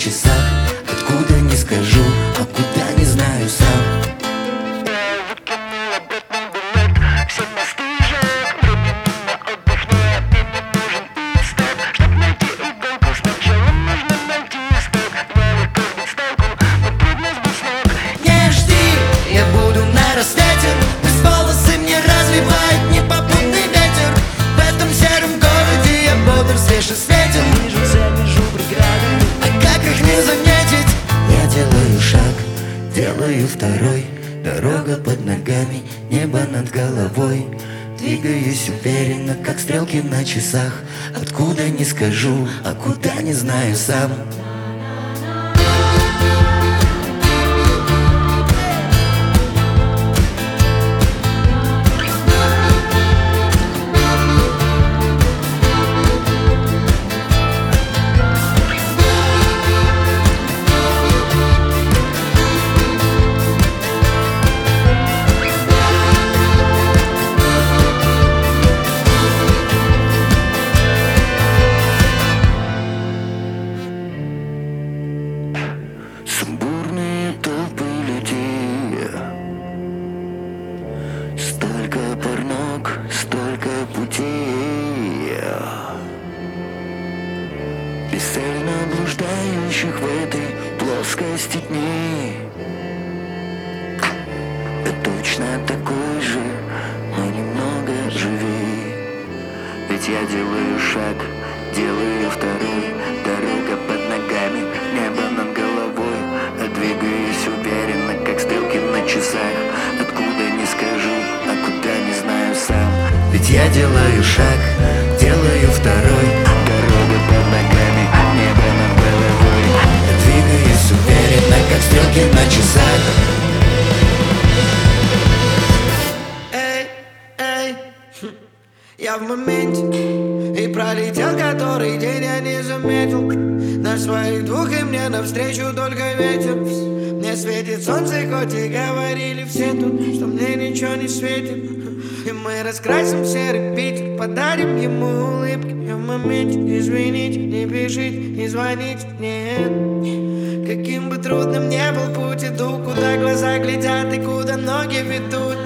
часах. Откуда не скажу, а куда не знаю сам. Не жди, я буду на рассвете. Пусть волосы мне развивает непопутный ветер. В этом сером городе я бодр, свеж и светен. Вижу цель, вижу преграды, а как их не заметить? Я делаю шаг, делаю второй. Дорога под ногами, небо над головой. Двигаюсь уверенно, как стрелки на часах. Откуда не скажу, а куда не знаю сам. Сумбурные толпы людей, столько пар ног, столько путей, бесцельно блуждающих в этой плоскости дней. Я точно такой же, но немного живей. Ведь я делаю шаг, делаю второй. Дорога под ногами, небо над головой. А двигаюсь уверенно, как стрелки на часах. Откуда не скажу, а куда не знаю сам. Ведь я делаю шаг, делаю второй. Дорога под ногами, небо над головой. А двигаюсь уверенно, как стрелки на часах. Я в моменте, и пролетел который день, я не заметил. На своих двух и мне навстречу только ветер. Мне светит солнце, хоть и говорили все тут, что мне ничего не светит. И мы раскрасим серый Питер, подарим ему улыбки. Я в моменте, извините, не пишите, не звоните, нет. Каким бы трудным ни был путь, иду, куда глаза глядят и куда ноги ведут.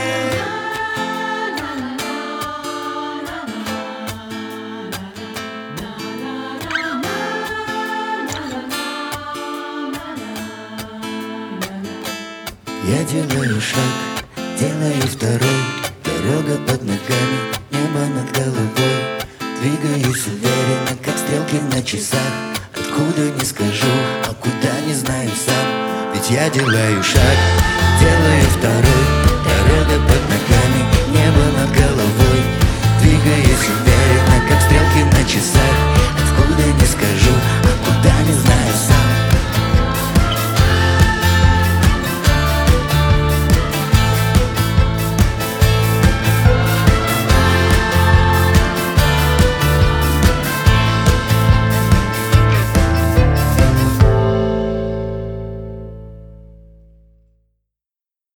Я делаю шаг, делаю второй. Дорога под ногами, небо над головой. Двигаюсь уверенно, как стрелки на часах. Откуда не скажу, а куда не знаю сам. Ведь я делаю шаг, делаю второй. Дорога под ногами, небо над головой. Двигаюсь уверенно, как стрелки на часах.